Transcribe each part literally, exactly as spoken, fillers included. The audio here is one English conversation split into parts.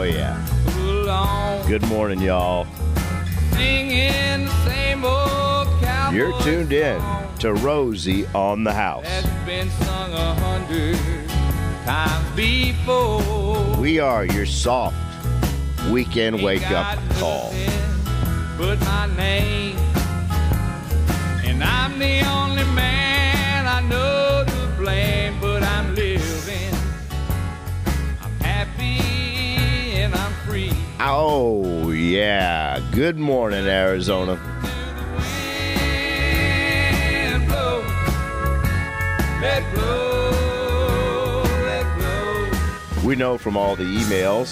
yeah. Good morning, y'all. Singing the same old cowboy You're tuned in to Rosie on the House. that's been sung a hundred times before. We are your soft weekend wake-up call. Put my name, and I'm the only man I know to blame, but I'm living. I'm happy and I'm free. Oh, yeah. Good morning, Arizona. Wind blow, let blow, let blow. We know from all the emails,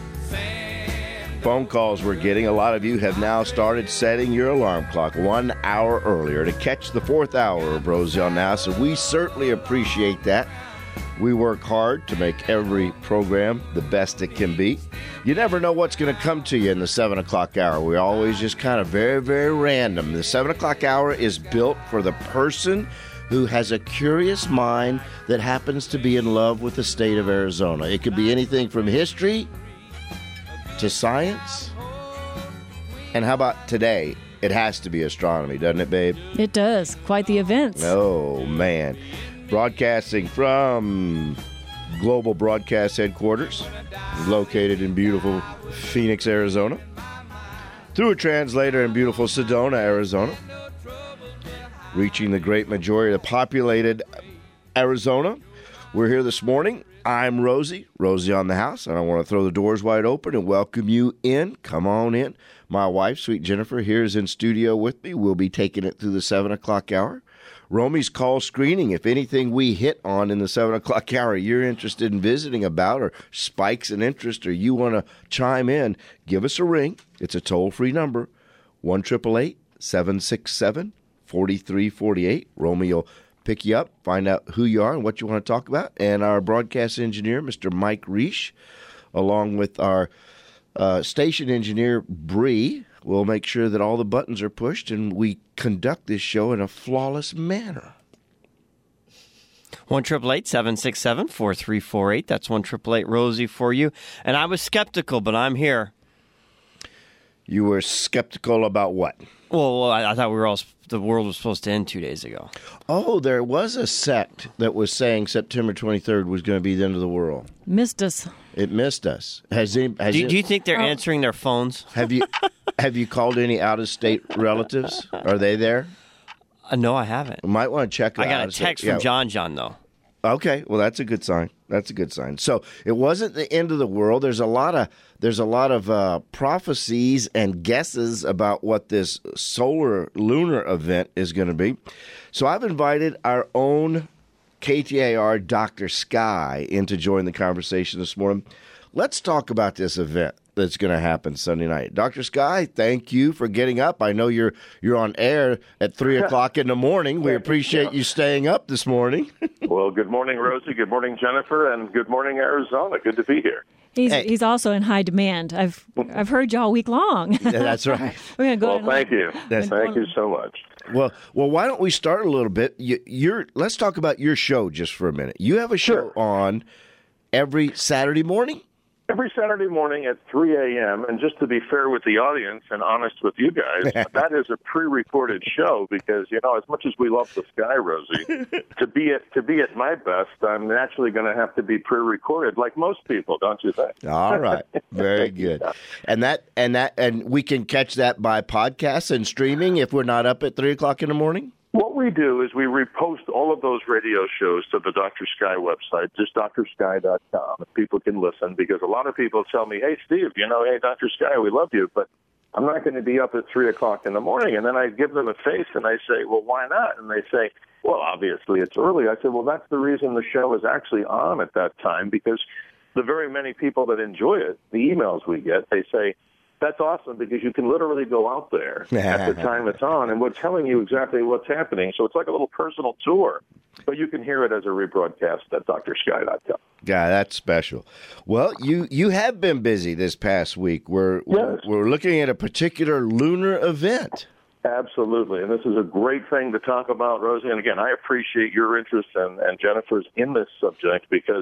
phone calls we're getting, a lot of you have now started setting your alarm clock one hour earlier to catch the fourth hour of Rosie on Now, so we certainly appreciate that. We work hard to make every program the best it can be. You never know what's going to come to you in the seven o'clock hour. We're always just kind of very, very random. The seven o'clock hour is built for the person who has a curious mind that happens to be in love with the state of Arizona. It could be anything from history to science. And how about today? It has to be astronomy, doesn't it, babe? It does. Quite the events. Oh, man. Broadcasting from Global Broadcast Headquarters, located in beautiful Phoenix, Arizona, through a translator in beautiful Sedona, Arizona, reaching the great majority of populated Arizona. We're here this morning. I'm Rosie, Rosie on the House, and I want to throw the doors wide open and welcome you in. Come on in. My wife, sweet Jennifer, here is in studio with me. We'll be taking it through the seven o'clock hour. Romy's call screening. If anything we hit on in the seven o'clock hour you're interested in visiting about or spikes in interest or you want to chime in, give us a ring. It's a toll-free number, one eight eight eight, seven six seven, four three four eight. Romy will pick you up, find out who you are and what you want to talk about. And our broadcast engineer, Mister Mike Reish, along with our uh, station engineer, Bree, will make sure that all the buttons are pushed and we conduct this show in a flawless manner. one eight eight eight, seven six seven, four three four eight. That's one eight eight eight, Rosie for you. And I was skeptical, but I'm here. You were skeptical about what? Well, well I, I thought we were all the world was supposed to end two days ago. Oh, there was a sect that was saying September twenty-third was going to be the end of the world. Missed us. It missed us. Has any, has Do, it, do you think they're Oh. answering their phones? have you have you called any out-of-state relatives? Are they there? Uh, no, I haven't. You might want to check it I got out. a text Yeah. from John John, though. Okay, well that's a good sign. That's a good sign. So it wasn't the end of the world. There's a lot of there's a lot of uh, prophecies and guesses about what this solar lunar event is going to be. So I've invited our own K T A R Doctor Sky in to join the conversation this morning. Let's talk about this event that's going to happen Sunday night. Doctor Sky, thank you for getting up. I know you're you're on air at three o'clock in the morning. We appreciate you staying up this morning. Well, good morning, Rosie. Good morning, Jennifer, and good morning, Arizona. Good to be here. He's Hey. he's also in high demand. I've I've heard you all week long. Yeah, that's right. We're gonna go. Well, to thank you. That's- Thank you so much. Well, well, why don't we start a little bit? You, you're let's talk about your show just for a minute. You have a show Sure. on every Saturday morning. Every Saturday morning at three a.m., and just to be fair with the audience and honest with you guys, that is a pre-recorded show because, you know, as much as we love the sky, Rosie, to be at to be at my best, I'm naturally going to have to be pre-recorded like most people, don't you think? All right, very good. And that and that and we can catch that by podcast and streaming if we're not up at three o'clock in the morning. What we do is we repost all of those radio shows to the Doctor Sky website, just doctor sky dot com, if people can listen, because a lot of people tell me, hey, Steve, you know, hey, Doctor Sky, we love you, but I'm not going to be up at three o'clock in the morning. And then I give them a face and I say, well, why not? And they say, well, obviously it's early. I said, well, that's the reason the show is actually on at that time, because the very many people that enjoy it, the emails we get, they say, that's awesome because you can literally go out there at the time it's on, and we're telling you exactly what's happening. So it's like a little personal tour, but you can hear it as a rebroadcast at doctor sky dot com. Yeah, that's special. Well, you, you have been busy this past week. We're, Yes. we're looking at a particular lunar event. Absolutely, and this is a great thing to talk about, Rosie. And again, I appreciate your interest and, and Jennifer's in this subject because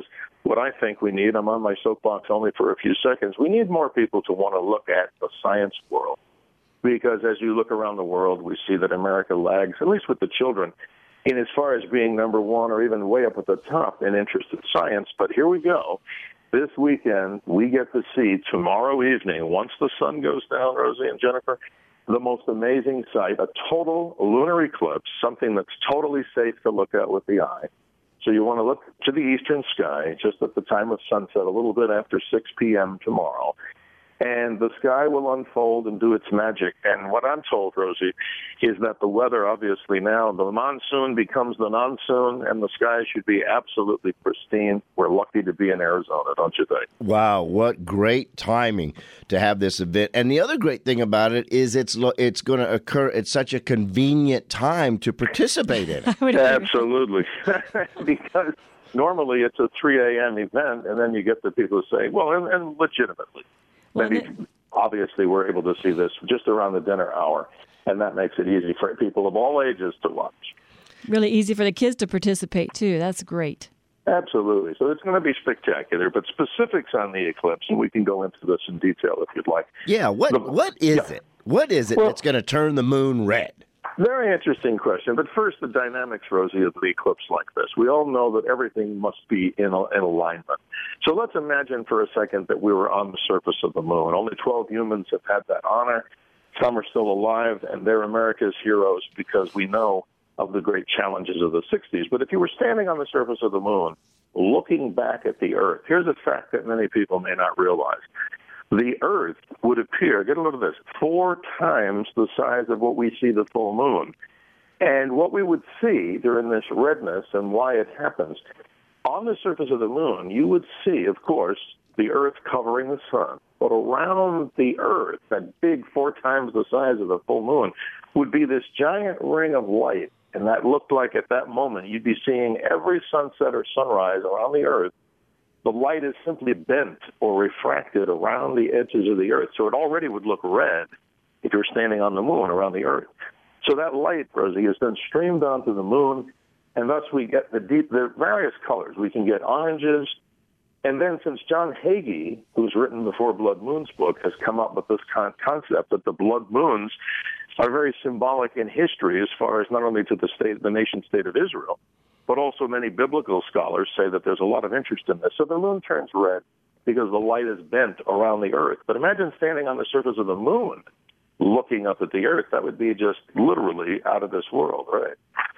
what I think we need, I'm on my soapbox only for a few seconds, we need more people to want to look at the science world. Because as you look around the world, we see that America lags, at least with the children, in as far as being number one or even way up at the top in interest in science. But here we go. This weekend, we get to see tomorrow evening, once the sun goes down, Rosie and Jennifer, the most amazing sight, a total lunar eclipse, something that's totally safe to look at with the eye. So you want to look to the eastern sky just at the time of sunset, a little bit after six p.m. tomorrow. And the sky will unfold and do its magic. And what I'm told, Rosie, is that the weather, obviously now, the monsoon becomes the non-soon, and the sky should be absolutely pristine. We're lucky to be in Arizona, don't you think? Wow, what great timing to have this event. And the other great thing about it is it's it's going to occur at such a convenient time to participate in it. Absolutely. Because normally it's a three a.m. event, and then you get the people who say, well, and, and legitimately, Well, Many, obviously, we're able to see this just around the dinner hour, and that makes it easy for people of all ages to watch. Really easy for the kids to participate, too. That's great. Absolutely. So it's going to be spectacular, but specifics on the eclipse, and we can go into this in detail if you'd like. Yeah, what The, what is yeah. it? What is it well, that's going to turn the moon red? Very interesting question. But first, the dynamics, Rosie, of the eclipse like this. We all know that everything must be in, in alignment. So let's imagine for a second that we were on the surface of the moon. Only twelve humans have had that honor. Some are still alive, and they're America's heroes because we know of the great challenges of the sixties. But if you were standing on the surface of the moon, looking back at the Earth, here's a fact that many people may not realize. The Earth would appear, get a look at this, four times the size of what we see the full moon. And what we would see during this redness and why it happens, on the surface of the moon, you would see, of course, the Earth covering the sun. But around the Earth, that big four times the size of the full moon, would be this giant ring of light. And that looked like at that moment you'd be seeing every sunset or sunrise around the Earth. The light is simply bent or refracted around the edges of the Earth. So it already would look red if you're standing on the moon around the Earth. So that light, Rosie, is then streamed onto the moon, and thus we get the deep, the various colors. We can get oranges. And then since John Hagee, who's written the Four Blood Moons book, has come up with this con- concept that the blood moons are very symbolic in history as far as not only to the state, the nation state of Israel, but also many biblical scholars say that there's a lot of interest in this. So the moon turns red because the light is bent around the Earth. But imagine standing on the surface of the moon looking up at the Earth. That would be just literally out of this world, right?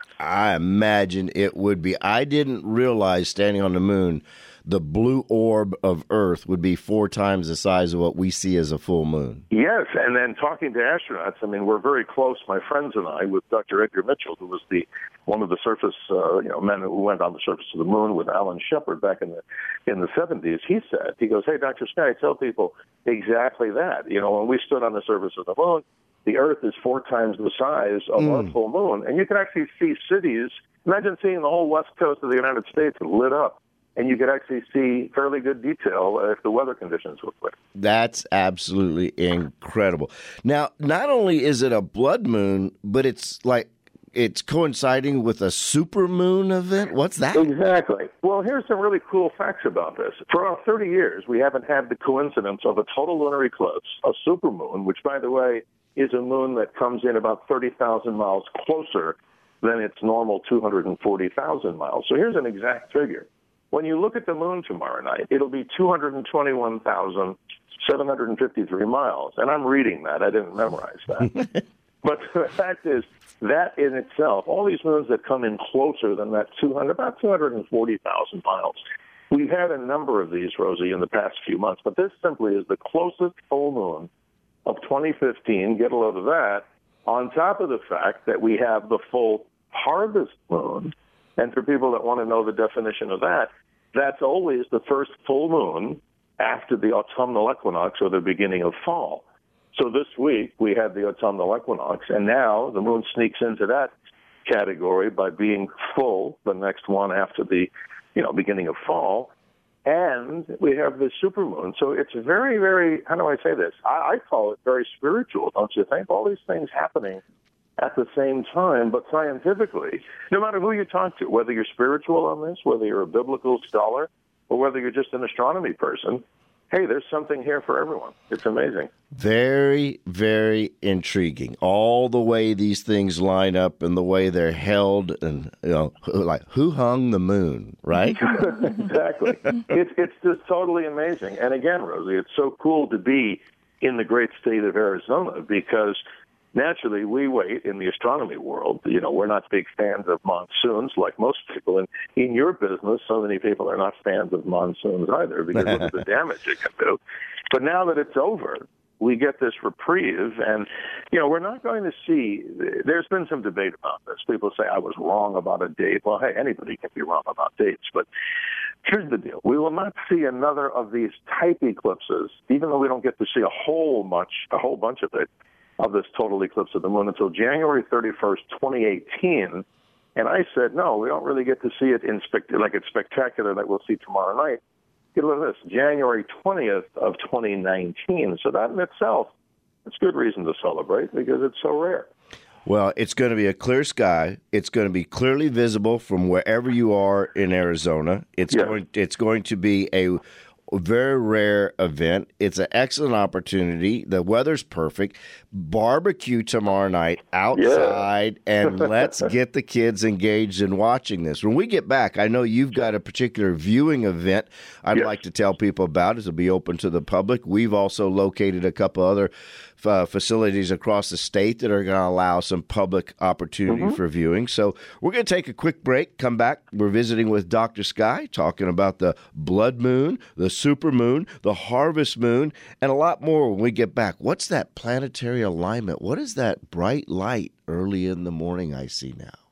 I imagine it would be. I didn't realize standing on the moon, the blue orb of Earth would be four times the size of what we see as a full moon. Yes, and then talking to astronauts, I mean, we're very close, my friends and I, with Doctor Edgar Mitchell, who was the one of the surface, uh, you know, men who went on the surface of the moon with Alan Shepard back in the in the seventies. He said, he goes, "Hey, Doctor Sky, tell people exactly that. You know, when we stood on the surface of the moon, the Earth is four times the size of mm. our full moon, and you can actually see cities. Imagine seeing the whole west coast of the United States lit up. And you could actually see fairly good detail if the weather conditions were clear." That's absolutely incredible. Now, not only is it a blood moon, but it's like it's coinciding with a supermoon event. What's that? Exactly. Well, here's some really cool facts about this. For about thirty years, we haven't had the coincidence of a total lunar eclipse, a supermoon, which, by the way, is a moon that comes in about thirty thousand miles closer than its normal two hundred forty thousand miles. So here's an exact figure. When you look at the moon tomorrow night, it'll be two hundred twenty-one thousand seven hundred fifty-three miles. And I'm reading that. I didn't memorize that. But the fact is, that in itself, all these moons that come in closer than that two hundred, about two hundred forty thousand miles, we've had a number of these, Rosie, in the past few months. But this simply is the closest full moon of twenty fifteen. Get a load of that, on top of the fact that we have the full harvest moon. And for people that want to know the definition of that, that's always the first full moon after the autumnal equinox or the beginning of fall. So this week we had the autumnal equinox, and now the moon sneaks into that category by being full, the next one after the, you know, beginning of fall. And we have the supermoon. So it's very, very, how do I say this? I, I call it very spiritual, don't you think? All these things happening at the same time, but scientifically, no matter who you talk to, whether you're spiritual on this, whether you're a biblical scholar, or whether you're just an astronomy person, hey, there's something here for everyone. It's amazing. Very, very intriguing. All the way these things line up and the way they're held, and you know, like who hung the moon, right? Exactly. It's it's just totally amazing. And again, Rosie, it's so cool to be in the great state of Arizona because naturally we wait in the astronomy world. You know, we're not big fans of monsoons like most people. And in your business, so many people are not fans of monsoons either because of the damage it can do. But now that it's over, we get this reprieve. And, you know, we're not going to see, there's been some debate about this. People say I was wrong about a date. Well, hey, anybody can be wrong about dates. But here's the deal. We will not see another of these type eclipses, even though we don't get to see a whole much, a whole bunch of it, of this total eclipse of the moon until January thirty-first, twenty eighteen. And I said, no, we don't really get to see it in spect- like it's spectacular that we'll see tomorrow night. Get a look at this, January twentieth of twenty nineteen. So that in itself, it's good reason to celebrate because it's so rare. Well, it's going to be a clear sky. It's going to be clearly visible from wherever you are in Arizona. It's Yeah. going. It's going to be a very rare event. It's an excellent opportunity. The weather's perfect. Barbecue tomorrow night outside, yeah. And let's get the kids engaged in watching this. When we get back, I know you've got a particular viewing event I'd yes. like to tell people about. It'll be open to the public. We've also located a couple other uh, facilities across the state that are going to allow some public opportunity mm-hmm. for viewing. So we're going to take a quick break, come back. We're visiting with Doctor Sky, talking about the blood moon, the super moon, the harvest moon, and a lot more when we get back. What's that planetary alignment? What is that bright light early in the morning I see now?